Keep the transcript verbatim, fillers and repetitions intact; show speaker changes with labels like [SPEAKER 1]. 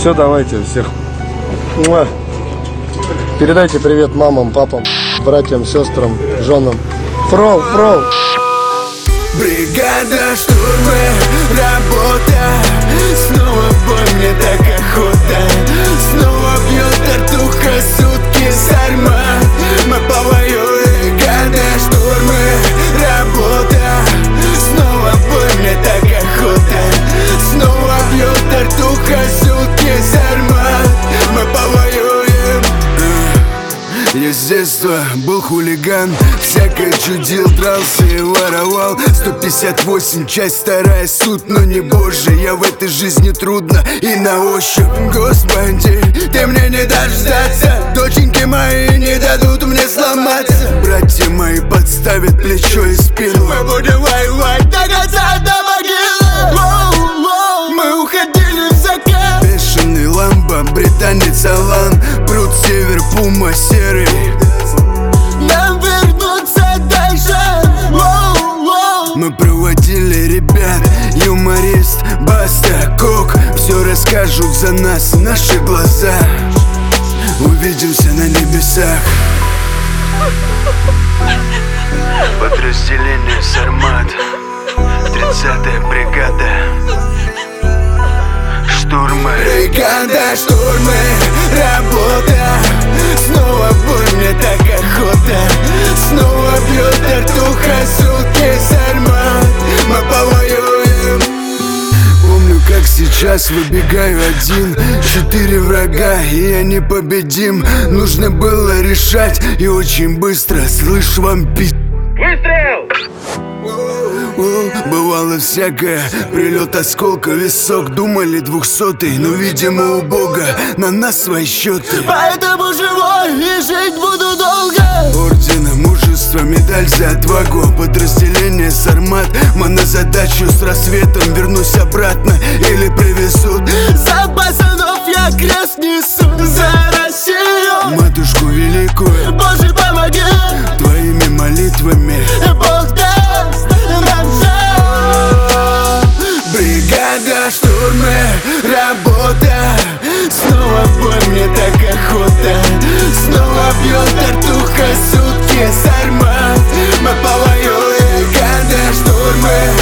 [SPEAKER 1] Все, давайте всех. Муа. Передайте привет мамам, папам, братьям, сестрам, женам. Фрол, фрол.
[SPEAKER 2] Бригада штурмы, работа. Снова бой, мне так охота. Снова бьет артуха, сутки сармат. Мы повоюем. Бригада штурмы, работа. Снова бой, мне так охота. Снова бьет артуха, сутки сармат. Мы повоюем. Я с детства был хулиган, всякое чудил, дрался и воровал. Сто пятьдесят восемь, часть вторая, суд, но не боже. Я в этой жизни трудно и на ощупь. Господи, ты мне не дашь сдаться. Доченьки мои не дадут мне сломаться. Братья мои подставят плечо и спину. Мы будем воевать до конца, до могилы. Воу, воу, мы уходили в закат. Бешеный ламбо, британец Алан. Брут, север, пума, серый. Нам вернуться дальше. Воу, воу. Мы проводили ребят, юморист, Баста, Кок. Все расскажут за нас наши глаза. Увидимся на небесах. Подразделение Сармат, тридцатая бригада. Штурмы. Бригада штурмы, работа. Снова бой, мне так охота. Снова бьет артуха, сутки сармат. Мы повоюем. Помню, как сейчас выбегаю один. Четыре врага, и я непобедим. Нужно было решать, и очень быстро. Слышь, вам пи***. Выстрел! Бывало всякое, прилет осколка, висок. Думали двухсотый, но видимо у Бога на нас свои счеты. Поэтому живой и жить буду долго. Ордена мужества, медаль за отвагу. Подразделение Сармат. Мы на задачу с рассветом. Вернусь обратно или привезут. За пацанов я крест несу. За Россию, матушку великую. Боже, помоги. Твоими молитвами Бог даст нам все. Бригада штурмы, работа. Снова бой, мне так охота. Снова бьет артуха, сутки сармат. Мы повоюем. Бригада штурмы,